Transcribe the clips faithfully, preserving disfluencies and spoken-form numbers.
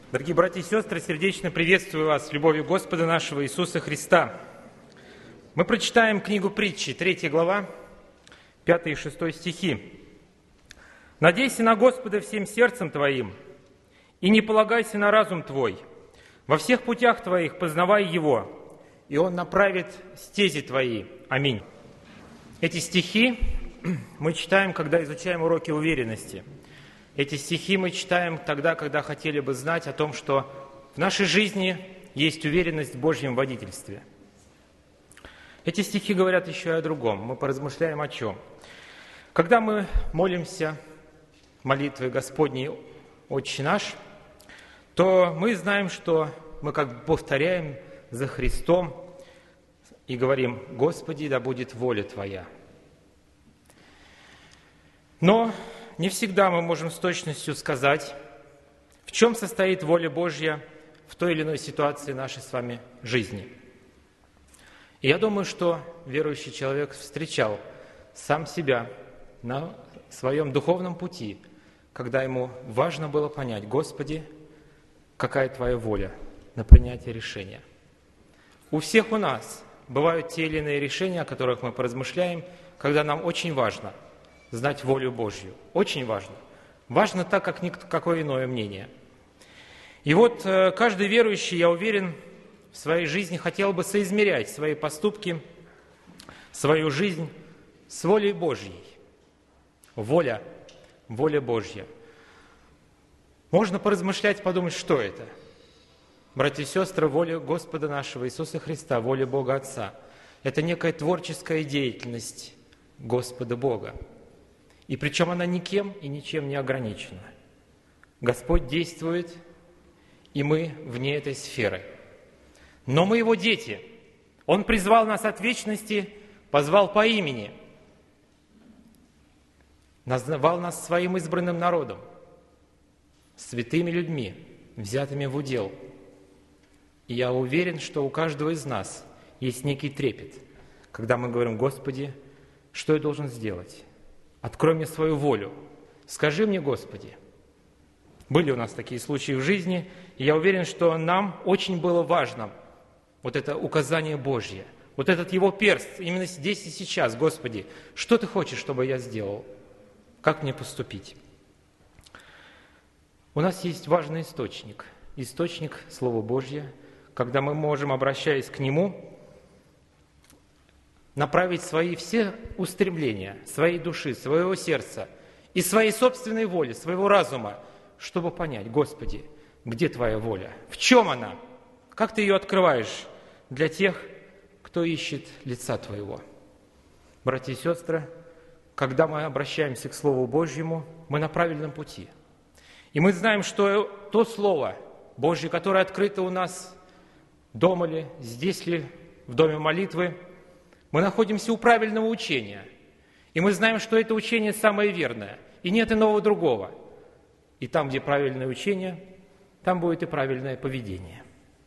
Дорогие братья и сестры, сердечно приветствую вас с любовью Господа нашего Иисуса Христа. Мы прочитаем книгу Притчи, третья глава, пятый и шестой стихи. «Надейся на Господа всем сердцем твоим, и не полагайся на разум твой. Во всех путях твоих познавай Его, и Он направит стези твои. Аминь». Эти стихи мы читаем, когда изучаем уроки уверенности. Эти стихи мы читаем тогда, когда хотели бы знать о том, что в нашей жизни есть уверенность в Божьем водительстве. Эти стихи говорят еще и о другом. Мы поразмышляем о чем. Когда мы молимся молитвой Господней «Отче наш», то мы знаем, что мы как бы повторяем за Христом и говорим: «Господи, да будет воля Твоя». Но не всегда мы можем с точностью сказать, в чем состоит воля Божья в той или иной ситуации нашей с вами жизни. И я думаю, что верующий человек встречал сам себя на своем духовном пути, когда ему важно было понять: «Господи, какая Твоя воля на принятие решения?» У всех у нас бывают те или иные решения, о которых мы поразмышляем, когда нам очень важно знать волю Божью. Очень важно. Важно так, как никакое иное мнение. И вот каждый верующий, я уверен, в своей жизни хотел бы соизмерять свои поступки, свою жизнь с волей Божьей. Воля, воля Божья. Можно поразмышлять, подумать, что это. Братья и сестры, воля Господа нашего Иисуса Христа, воля Бога Отца. Это некая творческая деятельность Господа Бога. И причем она никем и ничем не ограничена. Господь действует, и мы вне этой сферы. Но мы Его дети. Он призвал нас от вечности, позвал по имени, назвал нас своим избранным народом, святыми людьми, взятыми в удел. И я уверен, что у каждого из нас есть некий трепет, когда мы говорим: «Господи, что я должен сделать? Открой мне свою волю. Скажи мне, Господи». Были у нас такие случаи в жизни, и я уверен, что нам очень было важно вот это указание Божье, вот этот Его перст, именно здесь и сейчас. «Господи, что Ты хочешь, чтобы я сделал? Как мне поступить?» У нас есть важный источник, источник Слова Божье, когда мы можем, обращаясь к Нему, направить свои все устремления, своей души, своего сердца и своей собственной воли, своего разума, чтобы понять: «Господи, где Твоя воля? В чем она? Как Ты ее открываешь для тех, кто ищет лица Твоего?» Братья и сестры, когда мы обращаемся к Слову Божьему, мы на правильном пути. И мы знаем, что то Слово Божье, которое открыто у нас дома ли, здесь ли, в доме молитвы, мы находимся у правильного учения. И мы знаем, что это учение самое верное, и нет иного другого. И там, где правильное учение, там будет и правильное поведение.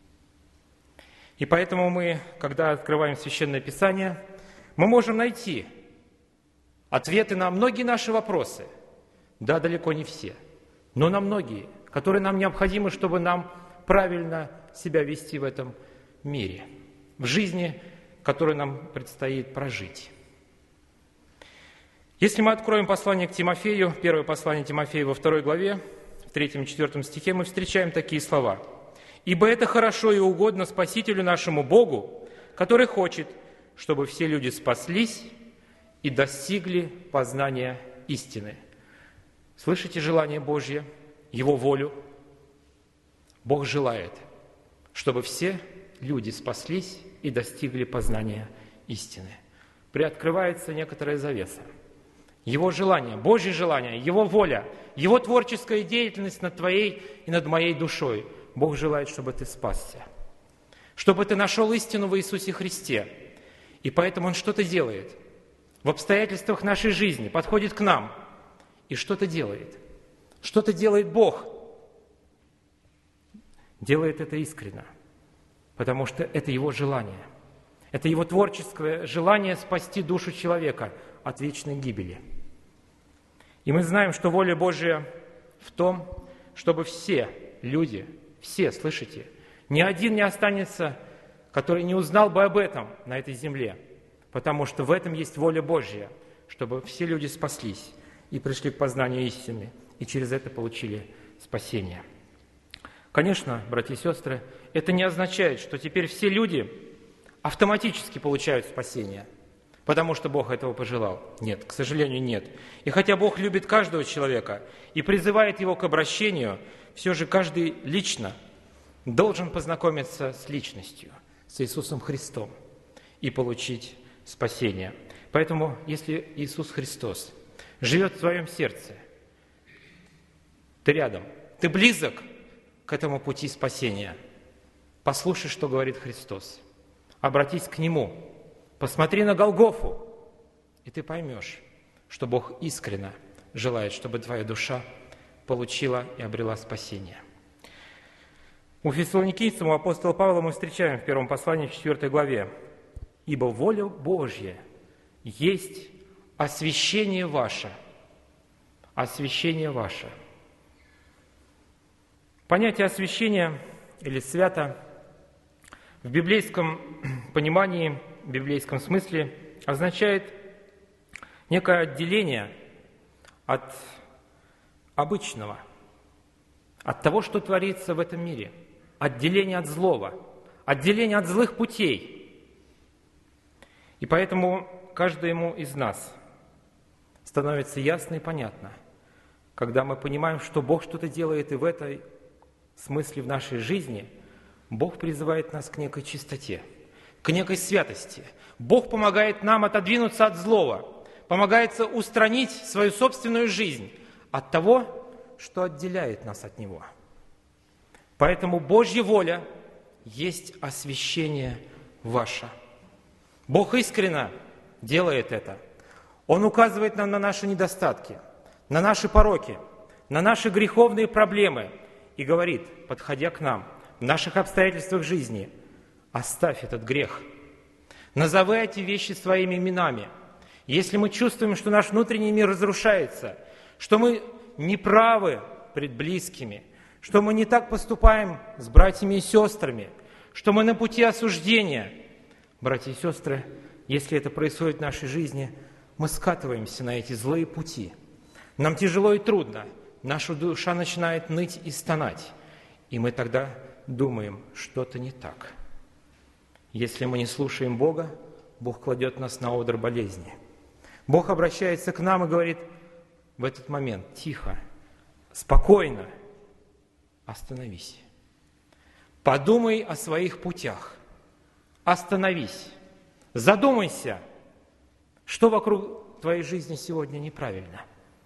И поэтому мы, когда открываем Священное Писание, мы можем найти ответы на многие наши вопросы. Да, далеко не все, но на многие, которые нам необходимы, чтобы нам правильно себя вести в этом мире, в жизни, которую нам предстоит прожить. Если мы откроем послание к Тимофею, первое послание Тимофея во второй главе, в третьем и четвертом стихе, мы встречаем такие слова: «Ибо это хорошо и угодно Спасителю нашему Богу, который хочет, чтобы все люди спаслись и достигли познания истины». Слышите желание Божье, Его волю? Бог желает, чтобы все люди спаслись и достигли познания истины. Приоткрывается некоторая завеса. Его желание, Божье желание, Его воля, Его творческая деятельность над твоей и над моей душой. Бог желает, чтобы ты спасся, чтобы ты нашел истину в Иисусе Христе. И поэтому Он что-то делает в обстоятельствах нашей жизни, подходит к нам и что-то делает. Что-то делает Бог. Делает это искренно, потому что это Его желание. Это Его творческое желание спасти душу человека от вечной гибели. И мы знаем, что воля Божия в том, чтобы все люди, Все, слышите? Ни один не останется, который не узнал бы об этом на этой земле, потому что в этом есть воля Божья, чтобы все люди спаслись и пришли к познанию истины, и через это получили спасение. Конечно, братья и сестры, это не означает, что теперь все люди автоматически получают спасение, потому что Бог этого пожелал. Нет, к сожалению, нет. И хотя Бог любит каждого человека и призывает его к обращению, все же каждый лично должен познакомиться с личностью, с Иисусом Христом и получить спасение. Поэтому, если Иисус Христос живет в твоем сердце, ты рядом, ты близок к этому пути спасения, послушай, что говорит Христос. Обратись к Нему, посмотри на Голгофу, и ты поймешь, что Бог искренне желает, чтобы твоя душа получила и обрела спасение. У фессалоникийцам, у апостола Павла мы встречаем в первом послании, в четвёртой главе. «Ибо воля Божья есть освящение ваше». Освящение ваше. Понятие освящения или свято в библейском понимании, в библейском смысле означает некое отделение от обычного, от того, что творится в этом мире, отделение от злого, отделение от злых путей. И поэтому каждому из нас становится ясно и понятно, когда мы понимаем, что Бог что-то делает и в этой смысле в нашей жизни, Бог призывает нас к некой чистоте, к некой святости. Бог помогает нам отодвинуться от злого, помогает устранить свою собственную жизнь от того, что отделяет нас от Него. Поэтому Божья воля есть освящение ваше. Бог искренне делает это. Он указывает нам на наши недостатки, на наши пороки, на наши греховные проблемы и говорит, подходя к нам, в наших обстоятельствах жизни, оставь этот грех. Назови эти вещи своими именами. Если мы чувствуем, что наш внутренний мир разрушается, что мы неправы пред близкими, что мы не так поступаем с братьями и сестрами, что мы на пути осуждения, братья и сестры, если это происходит в нашей жизни, мы скатываемся на эти злые пути. Нам тяжело и трудно, наша душа начинает ныть и стонать, и мы тогда думаем, что-то не так. Если мы не слушаем Бога, Бог кладет нас на одр болезни. Бог обращается к нам и говорит в этот момент, тихо, спокойно, остановись. Подумай о своих путях, остановись, задумайся, что вокруг твоей жизни сегодня неправильно.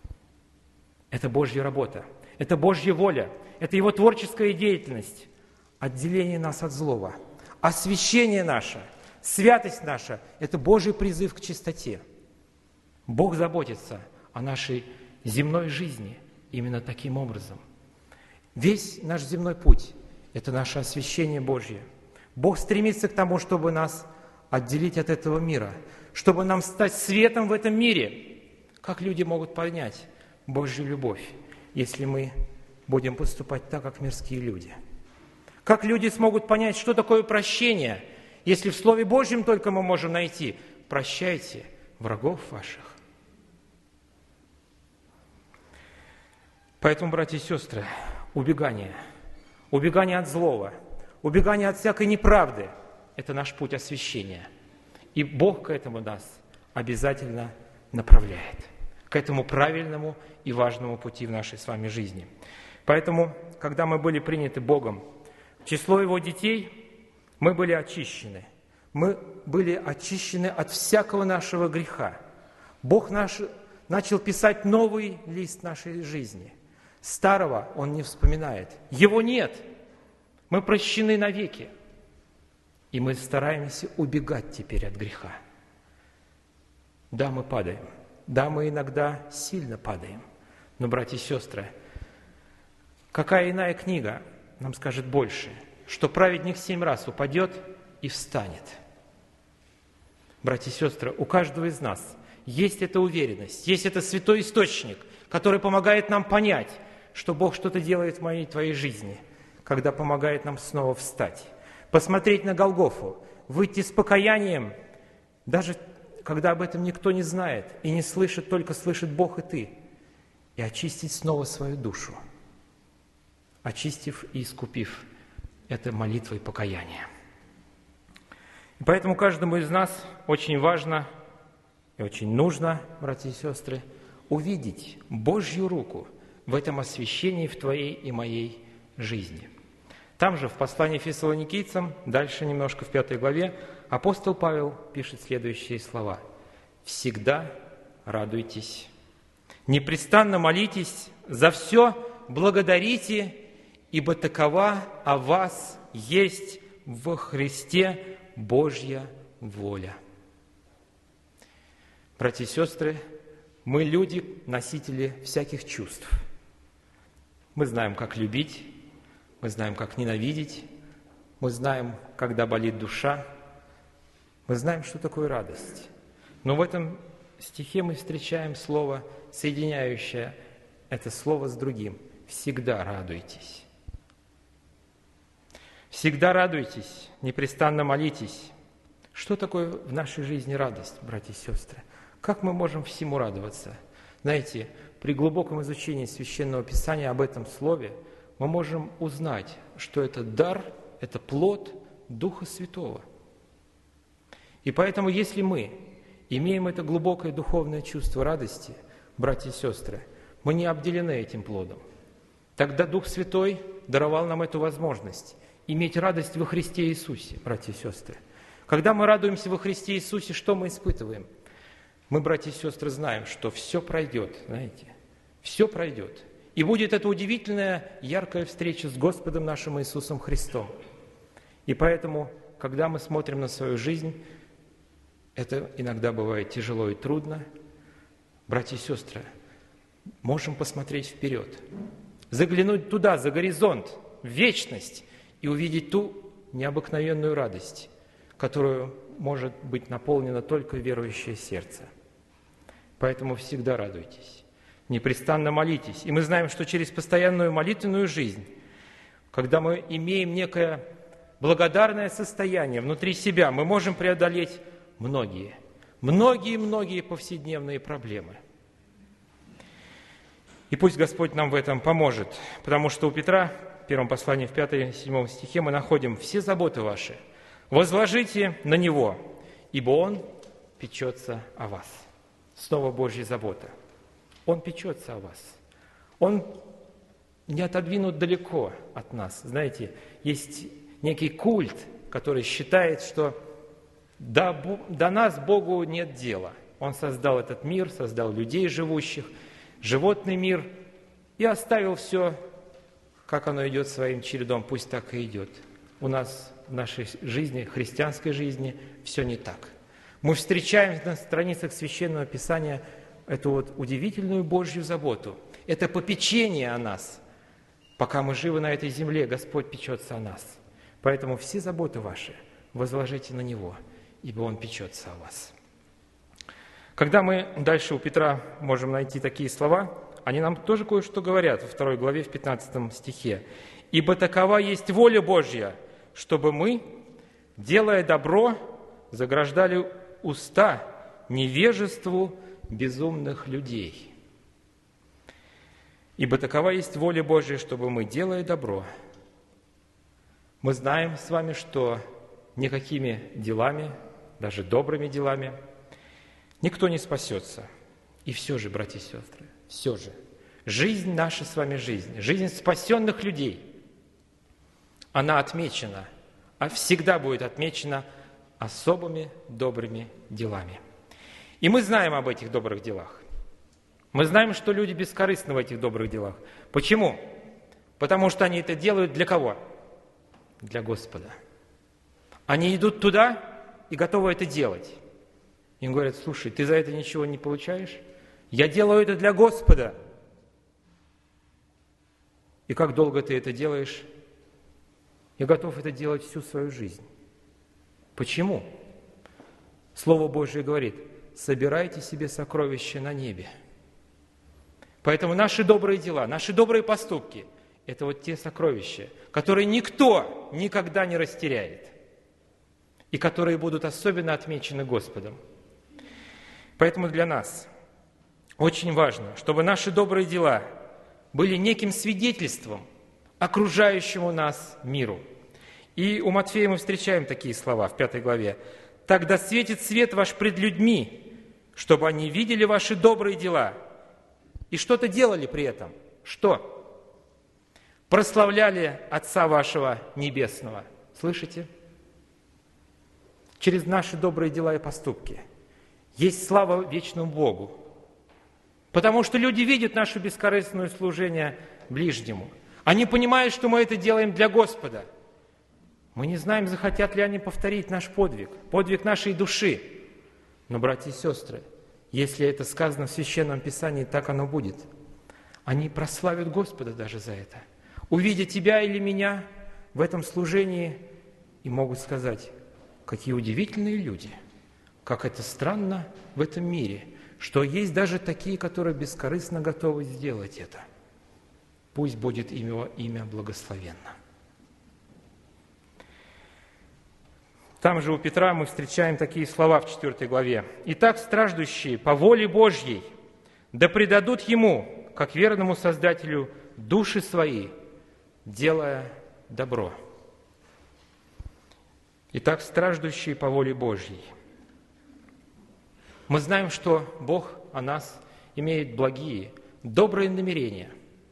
Это Божья работа, это Божья воля, это Его творческая деятельность, отделение нас от злого, освящение наше, святость наша – это Божий призыв к чистоте. Бог заботится о нашей земной жизни именно таким образом. Весь наш земной путь – это наше освящение Божье. Бог стремится к тому, чтобы нас отделить от этого мира, чтобы нам стать светом в этом мире. Как люди могут понять Божью любовь, если мы будем поступать так, как мирские люди? Как люди смогут понять, что такое прощение, если в Слове Божьем только мы можем найти «прощайте врагов ваших». Поэтому, братья и сестры, убегание, убегание от злого, убегание от всякой неправды – это наш путь освящения. И Бог к этому нас обязательно направляет, к этому правильному и важному пути в нашей с вами жизни. Поэтому, когда мы были приняты Богом в число Его детей, мы были очищены. Мы были очищены от всякого нашего греха. Бог наш начал писать новый лист нашей жизни. Старого Он не вспоминает. Его нет. Мы прощены навеки. И мы стараемся убегать теперь от греха. Да, мы падаем. Да, мы иногда сильно падаем. Но, братья и сестры, какая иная книга нам скажет больше, что праведник семь раз упадет и встанет? Братья и сестры, у каждого из нас есть эта уверенность, есть этот святой источник, который помогает нам понять, что Бог что-то делает в моей и твоей жизни. когда помогает нам снова встать, посмотреть на Голгофу, выйти с покаянием, даже когда об этом никто не знает и не слышит, только слышит Бог и ты, и очистить снова свою душу, очистив и искупив это молитвой покаяния. И поэтому каждому из нас очень важно и очень нужно, братья и сестры, увидеть Божью руку в этом освящении в твоей и моей жизни. Там же, в послании Фессалоникийцам, дальше немножко в пятой главе, апостол Павел пишет следующие слова. «Всегда радуйтесь, непрестанно молитесь, за все благодарите, ибо такова о вас есть во Христе Божья воля». Братья и сестры, мы люди, носители всяких чувств. Мы знаем, как любить, мы знаем, как ненавидеть, мы знаем, когда болит душа, мы знаем, что такое радость. Но в этом стихе мы встречаем слово, соединяющее это слово с другим. «Всегда радуйтесь». Всегда радуйтесь, непрестанно молитесь. Что такое в нашей жизни радость, братья и сестры? Как мы можем всему радоваться? Знаете, при глубоком изучении Священного Писания об этом слове мы можем узнать, что это дар, это плод Духа Святого. И поэтому, если мы имеем это глубокое духовное чувство радости, братья и сестры, мы не обделены этим плодом. Тогда Дух Святой даровал нам эту возможность иметь радость во Христе Иисусе, братья и сестры. Когда мы радуемся во Христе Иисусе, что мы испытываем? Мы, братья и сестры, знаем, что все пройдет, знаете, все пройдет. И будет эта удивительная, яркая встреча с Господом нашим Иисусом Христом. И поэтому, когда мы смотрим на свою жизнь, это иногда бывает тяжело и трудно. Братья и сестры, можем посмотреть вперед, заглянуть туда, за горизонт, в вечность, и увидеть ту необыкновенную радость, которую может быть наполнено только верующее сердце. Поэтому всегда радуйтесь, непрестанно молитесь. И мы знаем, что через постоянную молитвенную жизнь, когда мы имеем некое благодарное состояние внутри себя, мы можем преодолеть многие, многие-многие повседневные проблемы. И пусть Господь нам в этом поможет, потому что у Петра, в первом послании, в пятом-седьмом стихе, мы находим «все заботы ваши возложите на Него, ибо Он печется о вас». Снова Божья забота. Он печется о вас. Он не отодвинут далеко от нас. Знаете, есть некий культ, который считает, что до, до нас Богу нет дела. Он создал этот мир, создал людей живущих, животный мир и оставил все, как оно идет своим чередом, пусть так и идет. У нас в нашей жизни, христианской жизни, все не так. Мы встречаем на страницах Священного Писания эту вот удивительную Божью заботу. Это попечение о нас. Пока мы живы на этой земле, Господь печется о нас. Поэтому все заботы ваши возложите на Него, ибо Он печется о вас. Когда мы дальше у Петра можем найти такие слова, они нам тоже кое-что говорят во второй главе, в пятнадцатом стихе. «Ибо такова есть воля Божья, чтобы мы, делая добро, заграждали уста невежеству безумных людей». Ибо такова есть воля Божья, чтобы мы, делая добро, мы знаем с вами, что никакими делами, даже добрыми делами, никто не спасется. И все же, братья и сестры, все же, жизнь наша с вами жизнь, жизнь спасенных людей, она отмечена, а всегда будет отмечена особыми добрыми делами. И мы знаем об этих добрых делах. Мы знаем, что люди бескорыстны в этих добрых делах. Почему? Потому что они это делают для кого? Для Господа. Они идут туда и готовы это делать. Им говорят: слушай, ты за это ничего не получаешь? Я делаю это для Господа. И как долго ты это делаешь? Я готов это делать всю свою жизнь. Почему? Слово Божие говорит: собирайте себе сокровища на небе. Поэтому наши добрые дела, наши добрые поступки – это вот те сокровища, которые никто никогда не растеряет, и которые будут особенно отмечены Господом. Поэтому для нас очень важно, чтобы наши добрые дела были неким свидетельством окружающему нас миру. И у Матфея мы встречаем такие слова в пятой главе. «Тогда светит свет ваш пред людьми, чтобы они видели ваши добрые дела». И что-то делали при этом. Что? Прославляли Отца вашего Небесного. Слышите? Через наши добрые дела и поступки есть слава вечному Богу. Потому что люди видят наше бескорыстное служение ближнему. Они понимают, что мы это делаем для Господа. Мы не знаем, захотят ли они повторить наш подвиг, подвиг нашей души. Но, братья и сестры, если это сказано в Священном Писании, так оно будет. Они прославят Господа даже за это. Увидя тебя или меня в этом служении, и могут сказать, какие удивительные люди, как это странно в этом мире, что есть даже такие, которые бескорыстно готовы сделать это. Пусть будет имя, имя благословенно. Там же у Петра мы встречаем такие слова в четвёртой главе. «Итак, страждущие по воле Божьей, да предадут Ему, как верному Создателю, души свои, делая добро». Итак, страждущие по воле Божьей. Мы знаем, что Бог о нас имеет благие, добрые намерения.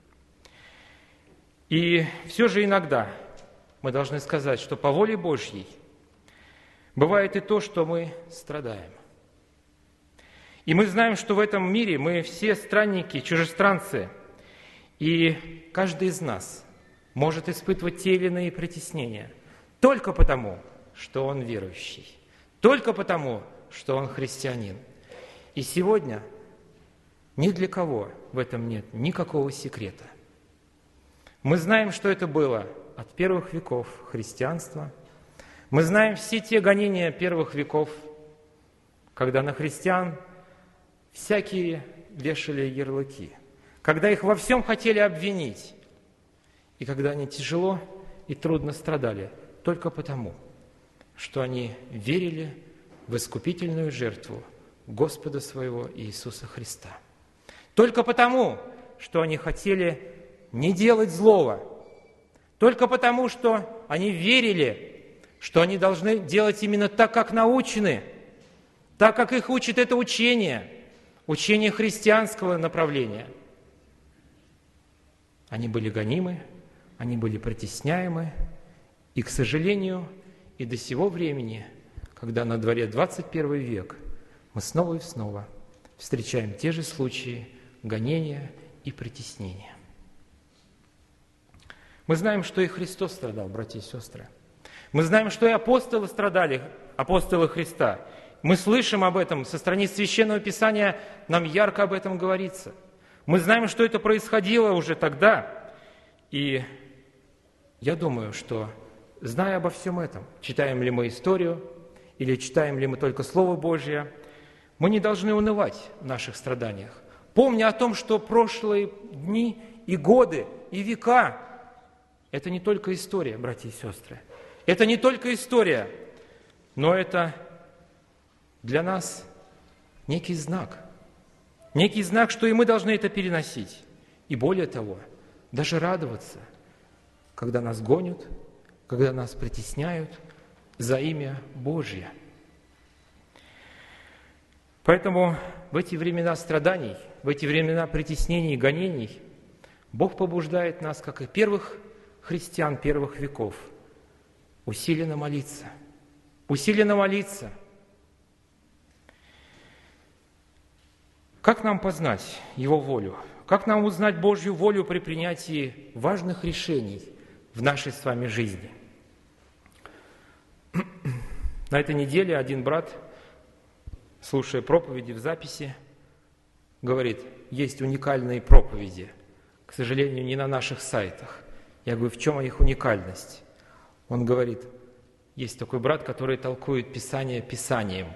И все же иногда мы должны сказать, что по воле Божьей бывает и то, что мы страдаем. И мы знаем, что в этом мире мы все странники, чужестранцы, и каждый из нас может испытывать те или иные притеснения только потому, что он верующий, только потому, что он христианин. И сегодня ни для кого в этом нет никакого секрета. Мы знаем, что это было от первых веков христианства. Мы знаем все те гонения первых веков, когда на христиан всякие вешали ярлыки, когда их во всем хотели обвинить, и когда они тяжело и трудно страдали только потому, что они верили в искупительную жертву Господа своего Иисуса Христа. Только потому, что они хотели не делать злого, только потому, что они верили, что они должны делать именно так, как научены, так, как их учит это учение, учение христианского направления. Они были гонимы, они были притесняемы, и, к сожалению, и до сего времени, когда на дворе двадцать первый век, мы снова и снова встречаем те же случаи гонения и притеснения. Мы знаем, что и Христос страдал, братья и сестры. Мы знаем, что и апостолы страдали, апостолы Христа. Мы слышим об этом со страниц Священного Писания, нам ярко об этом говорится. Мы знаем, что это происходило уже тогда. И я думаю, что, зная обо всем этом, читаем ли мы историю или читаем ли мы только Слово Божье, мы не должны унывать в наших страданиях, помня о том, что прошлые дни и годы, и века – это не только история, братья и сестры. Это не только история, но это для нас некий знак. Некий знак, что и мы должны это переносить. И более того, даже радоваться, когда нас гонят, когда нас притесняют за имя Божье. Поэтому в эти времена страданий, в эти времена притеснений и гонений Бог побуждает нас, как и первых христиан первых веков, усиленно молиться. Усиленно молиться. Как нам познать Его волю? Как нам узнать Божью волю при принятии важных решений в нашей с вами жизни? На этой неделе один брат, слушая проповеди в записи, говорит, есть уникальные проповеди, к сожалению, не на наших сайтах. Я говорю, в чем их уникальность? Он говорит, есть такой брат, который толкует Писание Писанием.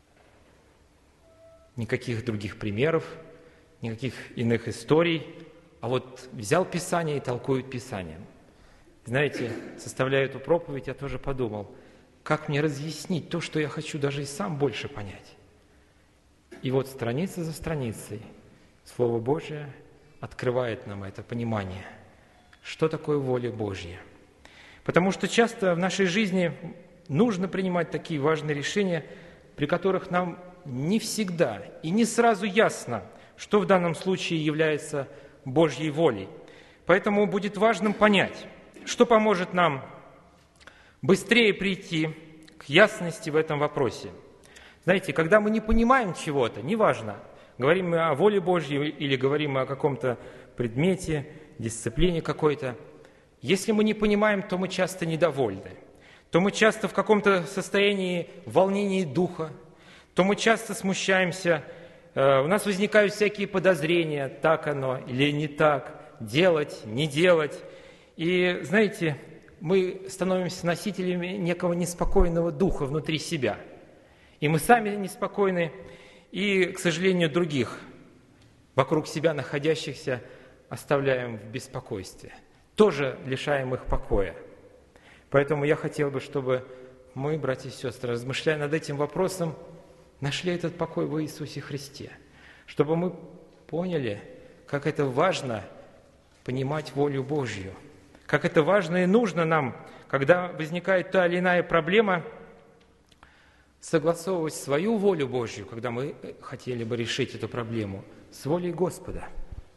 Никаких других примеров, никаких иных историй. а вот взял Писание и толкует Писанием. Знаете, составляя эту проповедь, я тоже подумал, как мне разъяснить то, что я хочу даже и сам больше понять. И вот страница за страницей Слово Божие открывает нам это понимание, что такое воля Божья. Потому что часто в нашей жизни нужно принимать такие важные решения, при которых нам не всегда и не сразу ясно, что в данном случае является Божьей волей. Поэтому будет важным понять, что поможет нам быстрее прийти к ясности в этом вопросе. Знаете, когда мы не понимаем чего-то, неважно, говорим мы о воле Божьей или говорим мы о каком-то предмете, дисциплине какой-то, если мы не понимаем, то мы часто недовольны, то мы часто в каком-то состоянии волнения духа, то мы часто смущаемся, у нас возникают всякие подозрения, так оно или не так, делать, не делать. И, знаете, мы становимся носителями некого неспокойного духа внутри себя. И мы сами неспокойны, и, к сожалению, других, вокруг себя находящихся, оставляем в беспокойстве. Тоже лишаем их покоя. Поэтому я хотел бы, чтобы мы, братья и сестры, размышляя над этим вопросом, нашли этот покой в Иисусе Христе. Чтобы мы поняли, как это важно понимать волю Божью. Как это важно и нужно нам, когда возникает та или иная проблема, согласовывать свою волю Божью, когда мы хотели бы решить эту проблему, с волей Господа.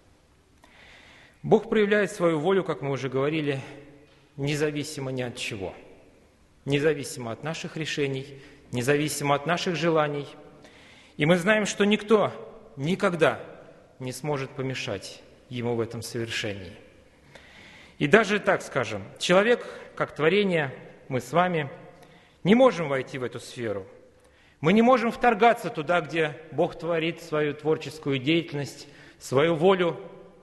Бог проявляет свою волю, как мы уже говорили, независимо ни от чего. Независимо от наших решений, независимо от наших желаний. И мы знаем, что никто никогда не сможет помешать Ему в этом совершении. И даже так скажем, человек, как творение, мы с вами, не можем войти в эту сферу. Мы не можем вторгаться туда, где Бог творит свою творческую деятельность, свою волю.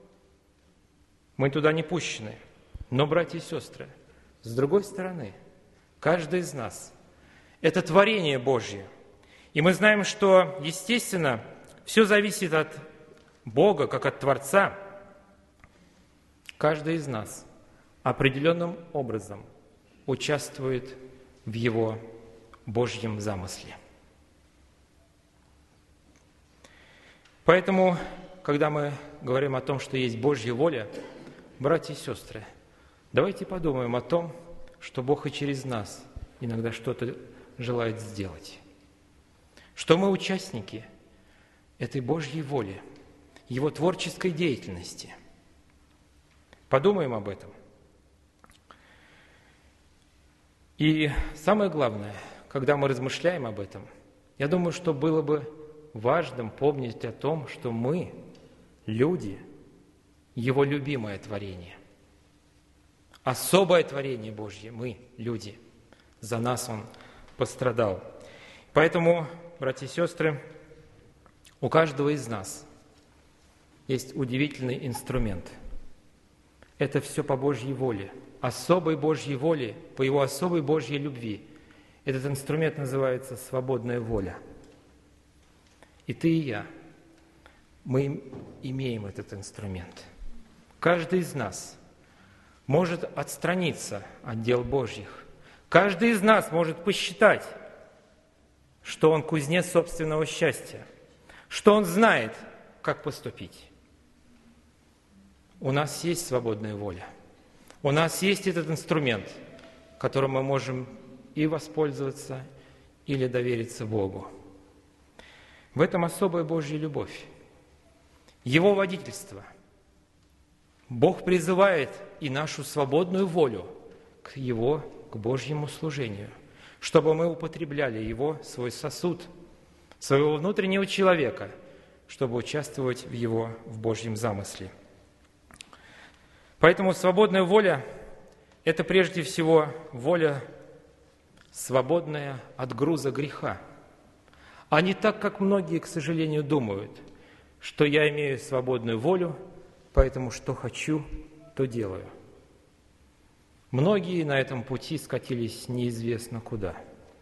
Мы туда не пущены. Но, братья и сестры, с другой стороны, каждый из нас – это творение Божье. И мы знаем, что, естественно, все зависит от Бога, как от Творца. Каждый из нас определенным образом участвует в Его Божьем замысле. Поэтому, когда мы говорим о том, что есть Божья воля, братья и сестры, давайте подумаем о том, что Бог и через нас иногда что-то желает сделать. Что мы участники этой Божьей воли, Его творческой деятельности. Подумаем об этом. И самое главное, когда мы размышляем об этом, я думаю, что было бы важным помнить о том, что мы, люди, Его любимое творение. Особое творение Божье, мы, люди. За нас Он пострадал. Поэтому, братья и сестры, у каждого из нас есть удивительный инструмент. Это все по Божьей воле, особой Божьей воле, по Его особой Божьей любви. Этот инструмент называется «свободная воля». И ты, и я, мы имеем этот инструмент. Каждый из нас может отстраниться от дел Божьих. Каждый из нас может посчитать, что он кузнец собственного счастья, что он знает, как поступить. У нас есть свободная воля. У нас есть этот инструмент, которым мы можем и воспользоваться, или довериться Богу. В этом особая Божья любовь, Его водительство. Бог призывает и нашу свободную волю к Его, к Божьему служению, чтобы мы употребляли Его, свой сосуд, своего внутреннего человека, чтобы участвовать в Его, в Божьем замысле. Поэтому свободная воля – это прежде всего воля свободная от груза греха, а не так, как многие, к сожалению, думают, что я имею свободную волю, поэтому что хочу, то делаю. Многие на этом пути скатились неизвестно куда.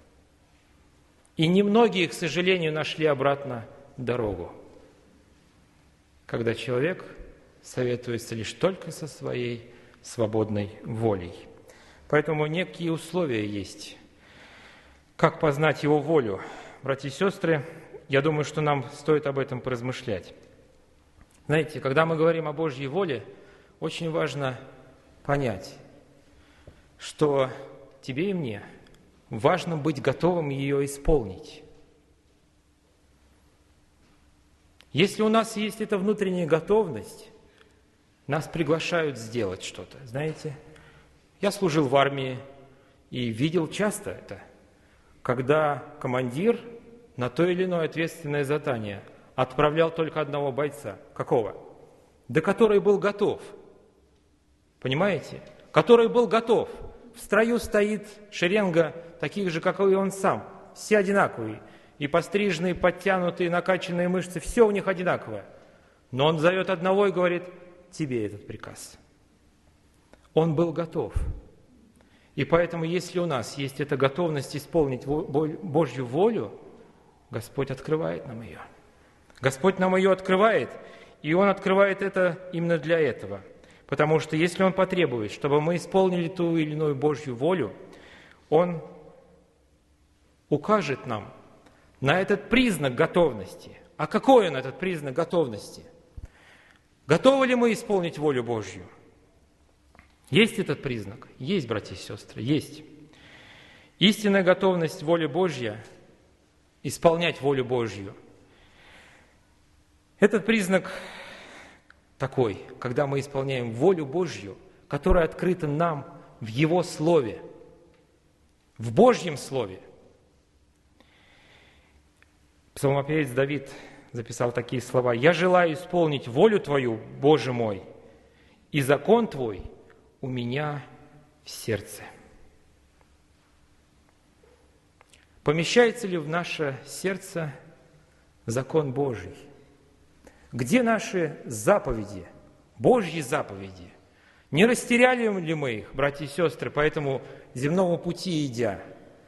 И немногие, к сожалению, нашли обратно дорогу, когда человек советуется лишь только со своей свободной волей. Поэтому некие условия есть. Как познать Его волю? Братья и сестры, я думаю, что нам стоит об этом поразмышлять. Знаете, когда мы говорим о Божьей воле, очень важно понять, что тебе и мне важно быть готовым ее исполнить. Если у нас есть эта внутренняя готовность, нас приглашают сделать что-то. Знаете, я служил в армии и видел часто это, когда командир на то или иное ответственное задание отправлял только одного бойца. Какого? Да который был готов. Понимаете? Который был готов. В строю стоит шеренга таких же, как и он сам. Все одинаковые. И постриженные, подтянутые, накачанные мышцы, все у них одинаковое. Но он зовет одного и говорит: тебе этот приказ. Он был готов. И поэтому, если у нас есть эта готовность исполнить Божью волю, Господь открывает нам ее. Господь нам ее открывает, и Он открывает это именно для этого. Потому что если Он потребует, чтобы мы исполнили ту или иную Божью волю, Он укажет нам на этот признак готовности. А какой он, этот признак готовности? Готовы ли мы исполнить волю Божью? Есть этот признак? Есть, братья и сестры, есть. Истинная готовность воли Божья, исполнять волю Божью. Этот признак такой, когда мы исполняем волю Божью, которая открыта нам в Его Слове, в Божьем Слове. Псалмопевец Давид записал такие слова: «Я желаю исполнить волю Твою, Боже мой, и закон Твой у меня в сердце». Помещается ли в наше сердце закон Божий? Где наши заповеди, Божьи заповеди? Не растеряли ли мы их, братья и сестры, по этому земному пути идя?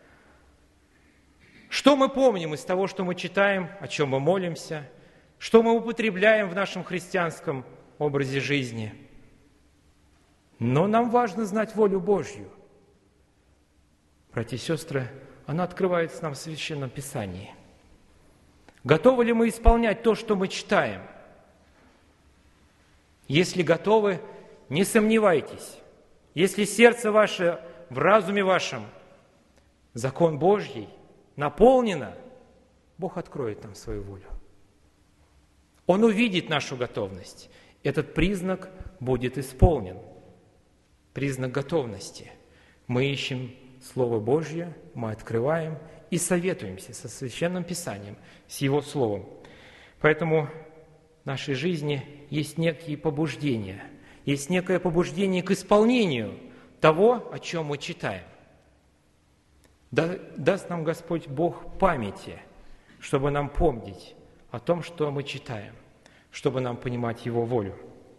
Что мы помним из того, что мы читаем, о чем мы молимся, что мы употребляем в нашем христианском образе жизни? Но нам важно знать волю Божью. Братья и сестры, она открывается нам в Священном Писании. Готовы ли мы исполнять то, что мы читаем? Если готовы, не сомневайтесь. Если сердце ваше, в разуме вашем, закон Божий наполнено, Бог откроет нам свою волю. Он увидит нашу готовность. Этот признак будет исполнен. Признак готовности. Мы ищем Слово Божье, мы открываем и советуемся со Священным Писанием, с Его Словом. Поэтому в нашей жизни есть некие побуждения, есть некое побуждение к исполнению того, о чем мы читаем. Да, даст нам Господь Бог памяти, чтобы нам помнить о том, что мы читаем, чтобы нам понимать Его волю.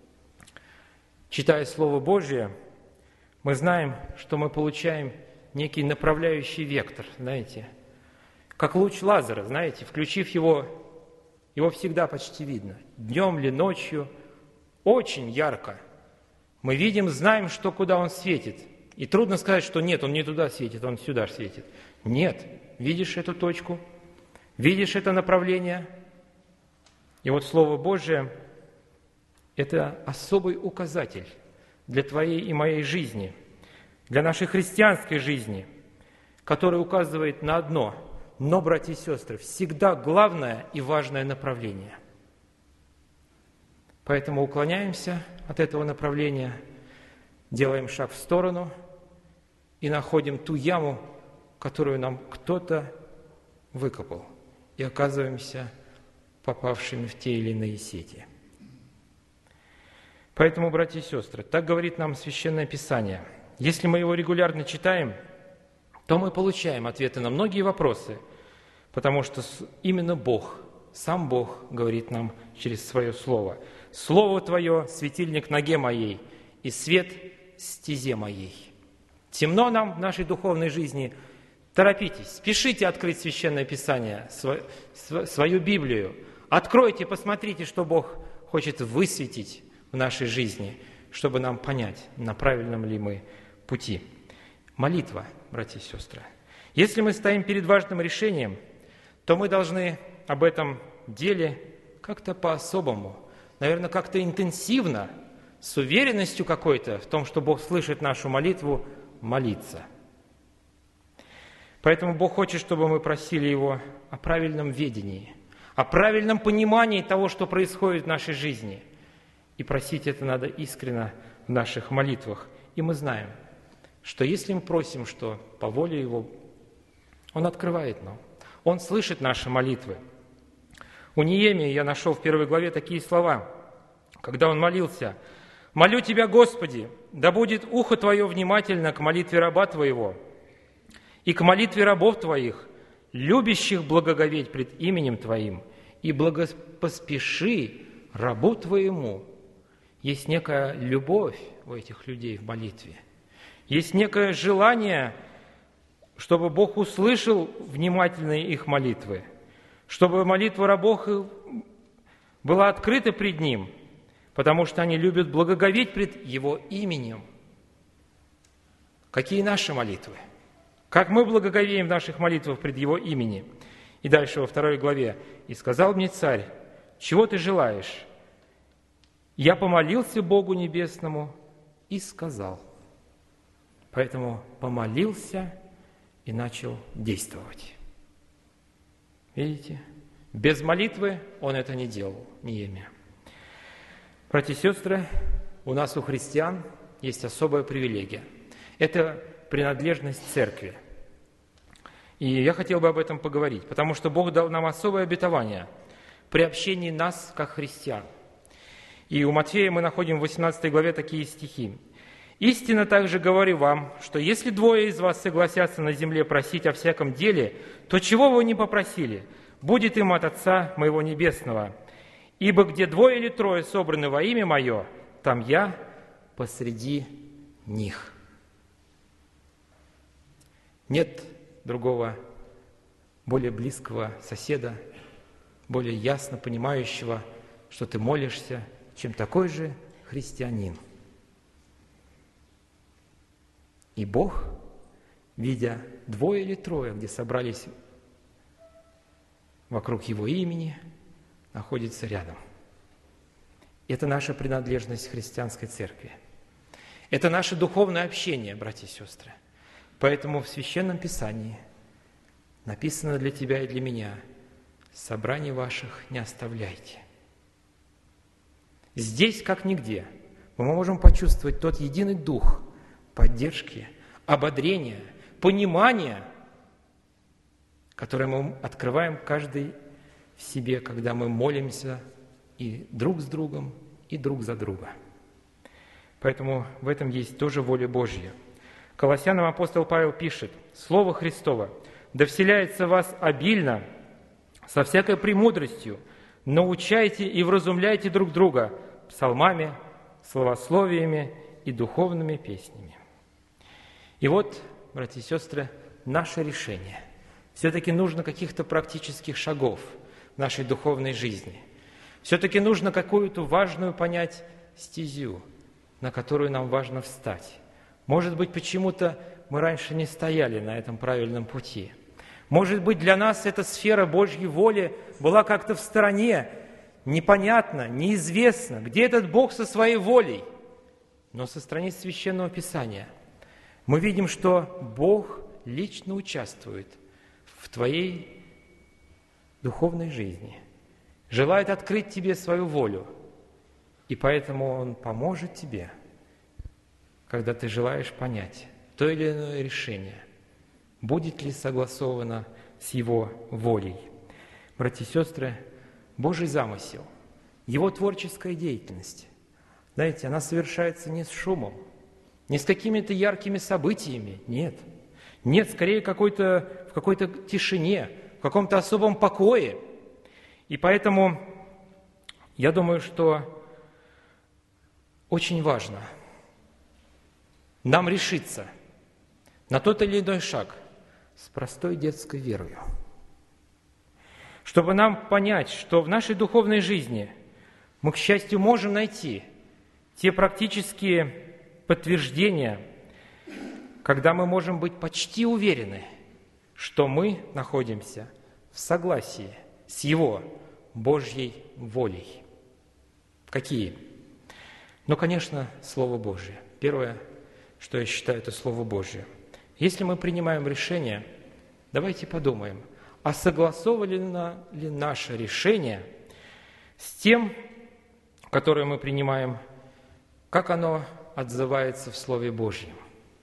Читая Слово Божие, мы знаем, что мы получаем некий направляющий вектор, знаете, как луч лазера, знаете, включив его, его всегда почти видно, днем ли, ночью, очень ярко. Мы видим, знаем, что куда он светит. И трудно сказать, что нет, он не туда светит, он сюда светит. Нет, видишь эту точку, видишь это направление. И вот Слово Божие – это особый указатель для твоей и моей жизни, для нашей христианской жизни, который указывает на одно, но, братья и сестры, всегда главное и важное направление. Поэтому уклоняемся от этого направления, делаем шаг в сторону и находим ту яму, которую нам кто-то выкопал, и оказываемся попавшими в те или иные сети. Поэтому, братья и сестры, так говорит нам Священное Писание. Если мы его регулярно читаем, то мы получаем ответы на многие вопросы, потому что именно Бог, сам Бог говорит нам через свое Слово. «Слово Твое – светильник ноге моей, и свет стезе моей». Темно нам в нашей духовной жизни. Торопитесь, спешите открыть Священное Писание, свою Библию. Откройте, посмотрите, что Бог хочет высветить в нашей жизни, чтобы нам понять, на правильном ли мы пути. Молитва, братья и сестры. Если мы стоим перед важным решением, то мы должны об этом деле как-то по-особому, наверное, как-то интенсивно, с уверенностью какой-то в том, что Бог слышит нашу молитву, молиться. Поэтому Бог хочет, чтобы мы просили Его о правильном ведении, о правильном понимании того, что происходит в нашей жизни. И просить это надо искренне в наших молитвах. И мы знаем, что если мы просим, что по воле Его, Он открывает нам, Он слышит наши молитвы. У Неемии я нашел в первой главе такие слова, когда он молился: «Молю Тебя, Господи, да будет ухо Твое внимательно к молитве раба Твоего и к молитве рабов Твоих, любящих благоговеть пред именем Твоим, и благопоспеши рабу Твоему». Есть некая любовь у этих людей в молитве. Есть некое желание, чтобы Бог услышал внимательные их молитвы, чтобы молитва рабов была открыта пред Ним, потому что они любят благоговеть пред Его именем. Какие наши молитвы? Как мы благоговеем в наших молитвах пред Его имени? И дальше во второй главе. «И сказал мне царь: чего ты желаешь? Я помолился Богу Небесному и сказал». Поэтому помолился и начал действовать. Видите? Без молитвы он это не делал, Неемия. Братья и сестры, у нас, у христиан, есть особая привилегия. Это принадлежность церкви. И я хотел бы об этом поговорить, потому что Бог дал нам особое обетование при общении нас, как христиан. И у Матфея мы находим в восемнадцатой главе такие стихи. «Истинно также говорю вам, что если двое из вас согласятся на земле просить о всяком деле, то чего вы не попросили, будет им от Отца моего Небесного. Ибо где двое или трое собраны во имя Мое, там Я посреди них». Нет другого более близкого соседа, более ясно понимающего, что ты молишься, чем такой же христианин. И Бог, видя двое или трое, где собрались вокруг Его имени, находится рядом. Это наша принадлежность к христианской церкви. Это наше духовное общение, братья и сестры. Поэтому в Священном Писании написано для тебя и для меня: «Собраний ваших не оставляйте». Здесь, как нигде, мы можем почувствовать тот единый дух поддержки, ободрения, понимания, которое мы открываем каждый в себе, когда мы молимся и друг с другом, и друг за друга. Поэтому в этом есть тоже воля Божья. Колоссянам апостол Павел пишет: «Слово Христово да вселяется в вас обильно, со всякой премудростью, научайте и вразумляйте друг друга псалмами, словословиями и духовными песнями». И вот, братья и сестры, наше решение. Все-таки нужно каких-то практических шагов в нашей духовной жизни. Все-таки нужно какую-то важную понять стезю, на которую нам важно встать. Может быть, почему-то мы раньше не стояли на этом правильном пути. Может быть, для нас эта сфера Божьей воли была как-то в стороне, непонятно, неизвестно, где этот Бог со своей волей. Но со страниц Священного Писания мы видим, что Бог лично участвует в твоей духовной жизни, желает открыть тебе свою волю, и поэтому Он поможет тебе, когда ты желаешь понять то или иное решение, будет ли согласовано с Его волей. Братья и сестры, Божий замысел, Его творческая деятельность, знаете, она совершается не с шумом, не с какими-то яркими событиями, нет. Нет, скорее какой-то, в какой-то тишине, в каком-то особом покое. И поэтому я думаю, что очень важно нам решиться на тот или иной шаг с простой детской верою, чтобы нам понять, что в нашей духовной жизни мы, к счастью, можем найти те практические подтверждения, когда мы можем быть почти уверены, что мы находимся в согласии с Его Божьей волей. Какие? Ну, конечно, Слово Божие. Первое, что я считаю, это Слово Божие. Если мы принимаем решение, давайте подумаем, а согласовано ли наше решение с тем, которое мы принимаем, как оно отзывается в Слове Божьем?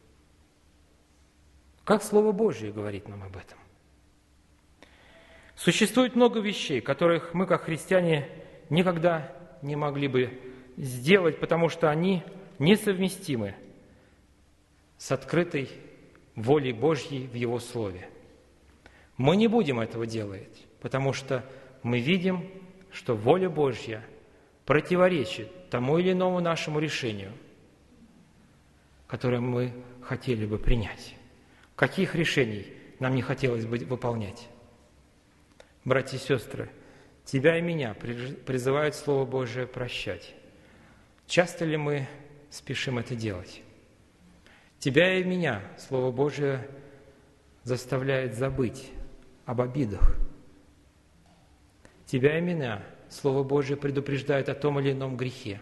Как Слово Божье говорит нам об этом? Существует много вещей, которых мы, как христиане, никогда не могли бы сделать, потому что они несовместимы с открытой волей Божьей в Его Слове. Мы не будем этого делать, потому что мы видим, что воля Божья противоречит тому или иному нашему решению, которое мы хотели бы принять. Каких решений нам не хотелось бы выполнять? Братья и сестры, тебя и меня призывает Слово Божие прощать. Часто ли мы спешим это делать? Тебя и меня Слово Божие заставляет забыть об обидах. Тебя и меня Слово Божие предупреждает о том или ином грехе.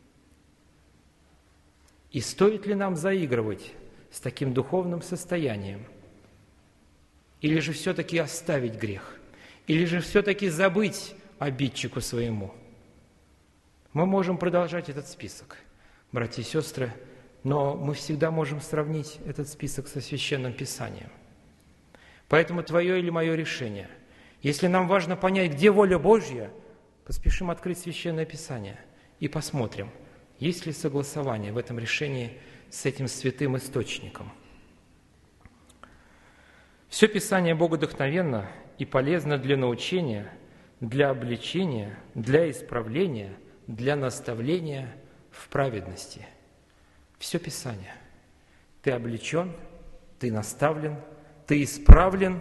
И стоит ли нам заигрывать с таким духовным состоянием? Или же все-таки оставить грех? Или же все-таки забыть обидчику своему? Мы можем продолжать этот список, братья и сестры, но мы всегда можем сравнить этот список со Священным Писанием. Поэтому твое или мое решение. Если нам важно понять, где воля Божья, поспешим открыть Священное Писание и посмотрим, есть ли согласование в этом решении с этим святым источником. Все Писание богодухновенно и полезно для научения, для обличения, для исправления, для наставления в праведности. Все Писание. Ты обличен, ты наставлен, ты исправлен,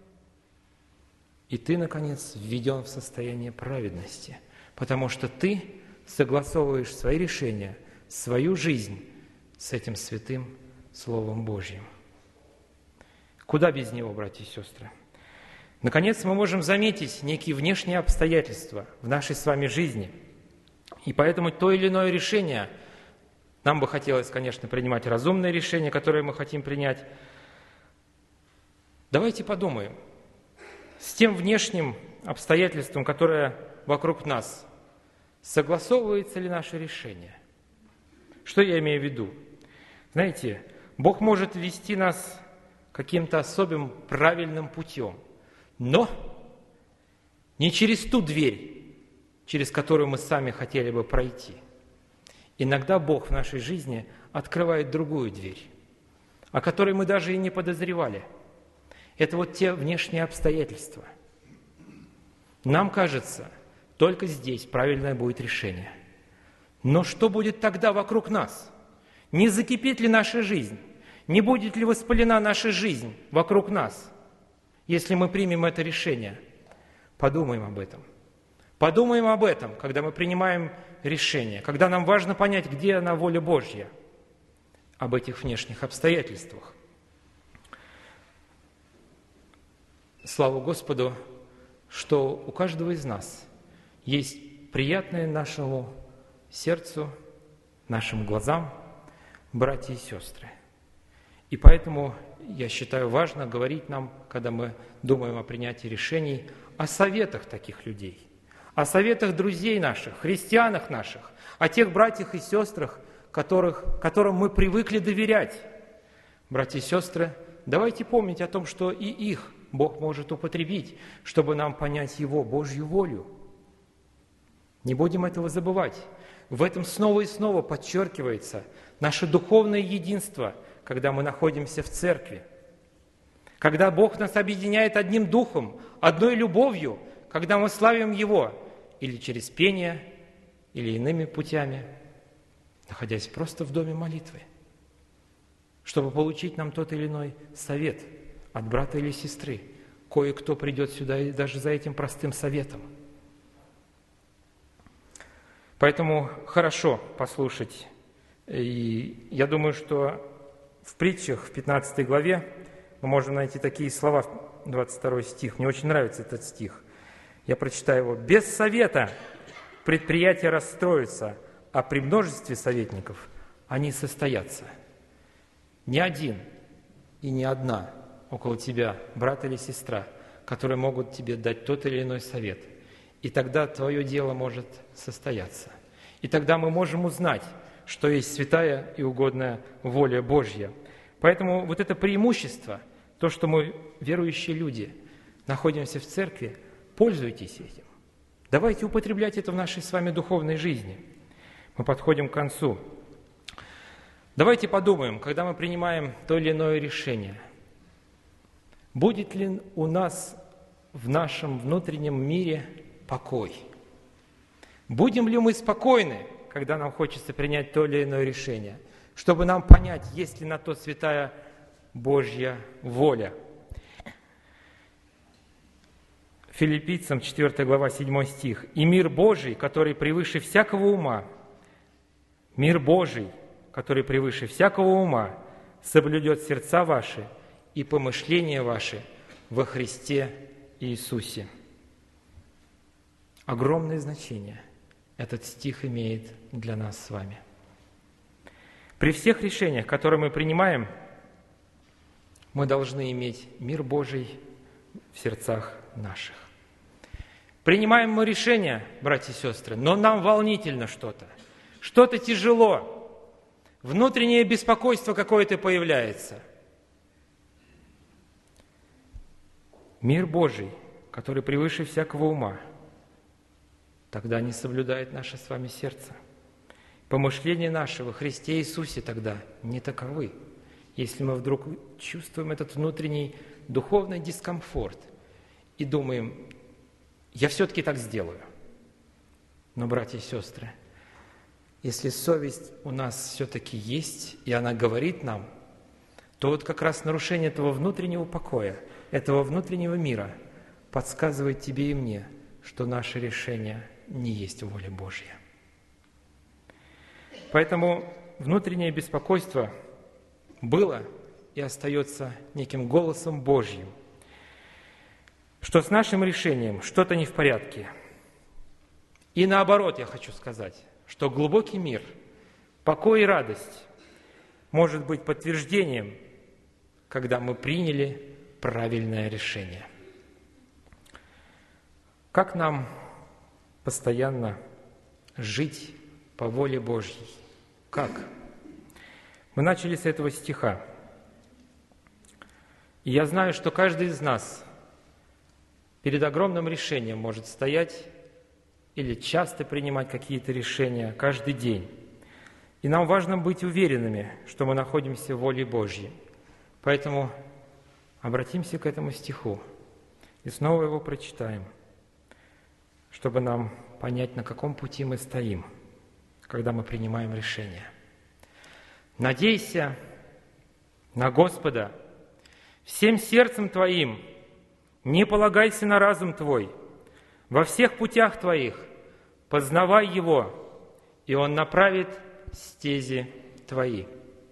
и ты, наконец, введен в состояние праведности, потому что ты согласовываешь свои решения, свою жизнь с этим святым Словом Божьим. Куда без него, братья и сестры? Наконец, мы можем заметить некие внешние обстоятельства в нашей с вами жизни, и поэтому то или иное решение, нам бы хотелось, конечно, принимать разумное решение, которое мы хотим принять. Давайте подумаем, с тем внешним обстоятельством, которое вокруг нас, согласовывается ли наше решение? Что я имею в виду? Знаете, Бог может вести нас каким-то особым правильным путем, но не через ту дверь, через которую мы сами хотели бы пройти. Иногда Бог в нашей жизни открывает другую дверь, о которой мы даже и не подозревали. Это вот те внешние обстоятельства. Нам кажется, только здесь правильное будет решение. Но что будет тогда вокруг нас? Не закипит ли наша жизнь? Не будет ли воспалена наша жизнь вокруг нас, если мы примем это решение? Подумаем об этом. Подумаем об этом, когда мы принимаем решение, когда нам важно понять, где она воля Божья, об этих внешних обстоятельствах. Слава Господу, что у каждого из нас есть приятное нашему сердцу, нашим глазам, братья и сестры. И поэтому я считаю важно говорить нам, когда мы думаем о принятии решений, о советах таких людей, о советах друзей наших, христианах наших, о тех братьях и сестрах, которых, которым мы привыкли доверять. Братья и сестры, давайте помнить о том, что и их Бог может употребить, чтобы нам понять Его Божью волю. Не будем этого забывать. В этом снова и снова подчеркивается наше духовное единство, когда мы находимся в церкви. Когда Бог нас объединяет одним духом, одной любовью, когда мы славим Его или через пение, или иными путями, находясь просто в доме молитвы, чтобы получить нам тот или иной совет от брата или сестры. Кое-кто придет сюда и даже за этим простым советом. Поэтому хорошо послушать. И я думаю, что в притчах, в пятнадцатой главе, мы можем найти такие слова, двадцать второй стих. Мне очень нравится этот стих. Я прочитаю его. «Без совета предприятия расстроятся, а при множестве советников они состоятся». Ни один и ни одна около тебя, брат или сестра, которые могут тебе дать тот или иной совет. И тогда твое дело может состояться. И тогда мы можем узнать, что есть святая и угодная воля Божья. Поэтому вот это преимущество, то, что мы, верующие люди, находимся в церкви, пользуйтесь этим. Давайте употреблять это в нашей с вами духовной жизни. Мы подходим к концу. Давайте подумаем, когда мы принимаем то или иное решение, будет ли у нас в нашем внутреннем мире покой? Будем ли мы спокойны, когда нам хочется принять то или иное решение, чтобы нам понять, есть ли на то святая Божья воля? Филиппийцам четвёртая глава, седьмой стих. «И мир Божий, который превыше всякого ума, мир Божий, который превыше всякого ума, соблюдет сердца ваши и помышления ваши во Христе Иисусе». Огромное значение этот стих имеет для нас с вами. При всех решениях, которые мы принимаем, мы должны иметь мир Божий в сердцах наших. Принимаем мы решения, братья и сестры, но нам волнительно что-то, что-то тяжело, внутреннее беспокойство какое-то появляется. Мир Божий, который превыше всякого ума, тогда не соблюдает наше с вами сердце. Помышления наши во Христе Иисусе тогда не таковы. Если мы вдруг чувствуем этот внутренний духовный дискомфорт и думаем, я все-таки так сделаю. Но, братья и сестры, если совесть у нас все-таки есть, и она говорит нам, то вот как раз нарушение этого внутреннего покоя, этого внутреннего мира подсказывает тебе и мне, что наше решение не есть воля Божья. Поэтому внутреннее беспокойство было и остается неким голосом Божьим, что с нашим решением что-то не в порядке. И наоборот, я хочу сказать, что глубокий мир, покой и радость может быть подтверждением, когда мы приняли правильное решение. Как нам постоянно жить по воле Божьей? Как? Мы начали с этого стиха. И я знаю, что каждый из нас перед огромным решением может стоять или часто принимать какие-то решения каждый день. И нам важно быть уверенными, что мы находимся в воле Божьей. Поэтому обратимся к этому стиху и снова его прочитаем, чтобы нам понять, на каком пути мы стоим, когда мы принимаем решение. «Надейся на Господа всем сердцем твоим, не полагайся на разум твой, во всех путях твоих познавай Его, и Он направит стези твои».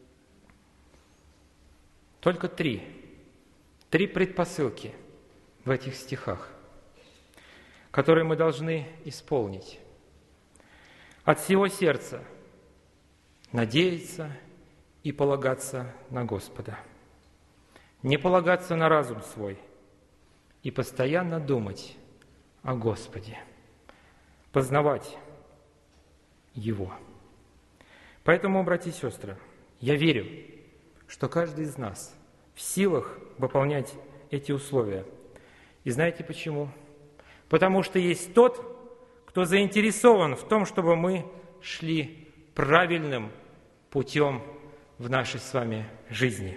Только три, три предпосылки в этих стихах, которые мы должны исполнить. От всего сердца надеяться и полагаться на Господа, не полагаться на разум свой и постоянно думать о Господе, познавать Его. Поэтому, братья и сестры, я верю, что каждый из нас в силах выполнять эти условия. И знаете почему? Потому что есть тот, кто заинтересован в том, чтобы мы шли правильным путем в нашей с вами жизни.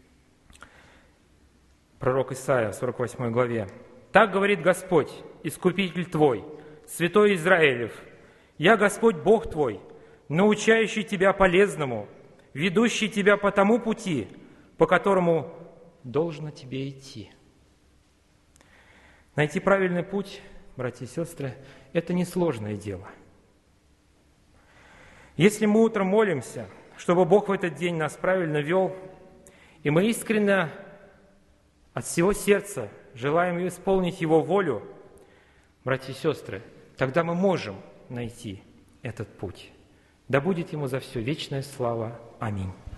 Пророк Исаия в сорок восьмой главе. «Так говорит Господь, Искупитель твой, Святой Израилев, я Господь Бог твой, научающий тебя полезному, ведущий тебя по тому пути, по которому должно тебе идти». Найти правильный путь, братья и сестры, это несложное дело. Если мы утром молимся, чтобы Бог в этот день нас правильно вел, и мы искренне от всего сердца желаем исполнить Его волю, братья и сестры, тогда мы можем найти этот путь. Да будет Ему за все вечная слава. Аминь.